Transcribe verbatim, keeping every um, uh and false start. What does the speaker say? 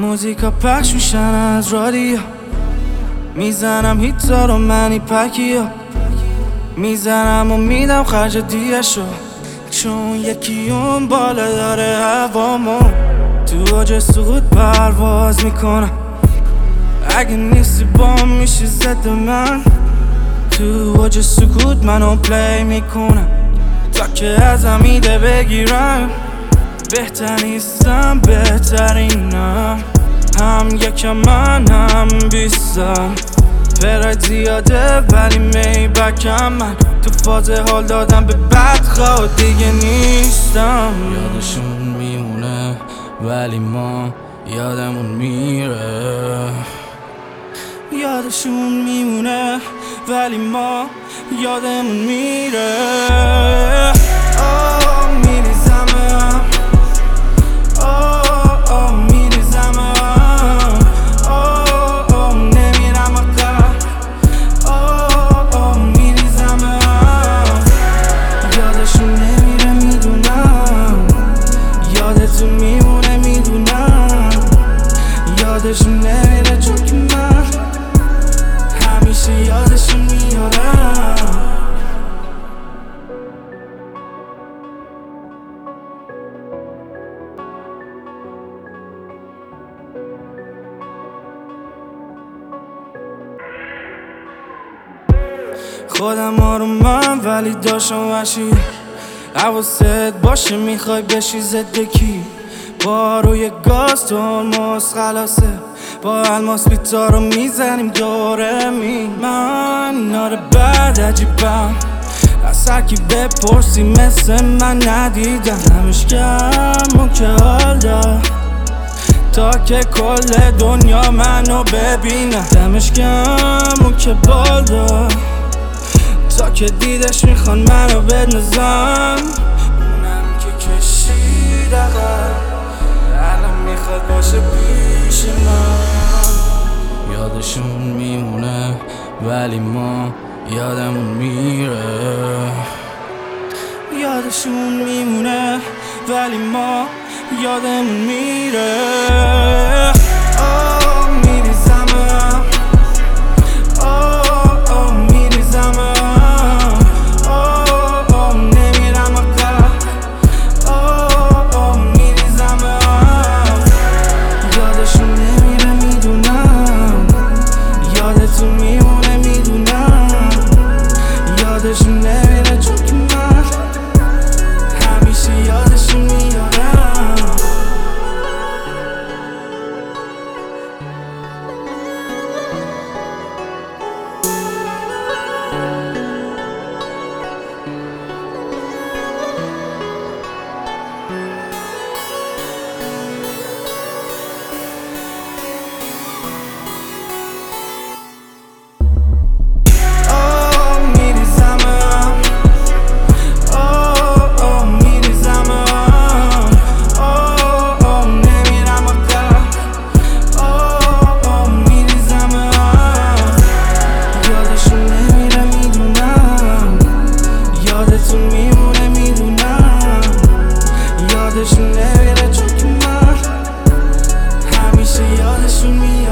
موزیکا پخش میشن از رادیو، میزنم هیتا رو منی پکیو، میزنم و میدم خرج دیگشو، چون یکی اون بالا داره هوامو، تو اوج سقوط پرواز میکنم. اگه نیستی بام میشه زد من، تو اوج سکوت منو پلی میکنم تا که ازم ایده بگیرم. بهتر نیستم بهترینم، هم یکم من هم بیستم. پراید زیاده ولی می بکم، من تو فاز حال دادم به بدخواه دیگه نیستم. یادشون میمونه ولی ما یادمون میره، یادشون میمونه ولی ما یادمون میره. آه میریزمم، آه آه میریزمم، آه آه نمیرم آقا، آه آه میریزمم. یادشون نمیره میدونم، یادتون میمونه میدونم، یادشون نمیره چون که من همیشه یادشون میارم. خودم آرومم ولی داشتم وحشی، حواست باشه میخوای بشی زدکی. با روی گاز تو الماس خلاصه، با الماس بیتا رو میزنیم دوره می. من ناره بد عجیبم، از هرکی بپرسی مثل من ندیدم. همش کم اون که حال داد تا که کل دنیا منو ببینم. دمش کم اون که بال داد تا که دیدش میخوان منو بندازن. اونم که کشید عقب الان میخواد باشه پیش من. یادشون میمونه ولی ما یادمون میره، یادشون میمونه ولی ما یادمون میره. آه میریزمم، آه آه میریزمم، آه آه نمیرم آقا، آه آه میریزمم. یادشون نمیره میدونم، یادتون میمونه میدونم، یادشون نمیره چون که من همیشه یادشون میارم. یادتون میمونه میدونم، یادشون نمیره چون که من همیشه یادشون میاد.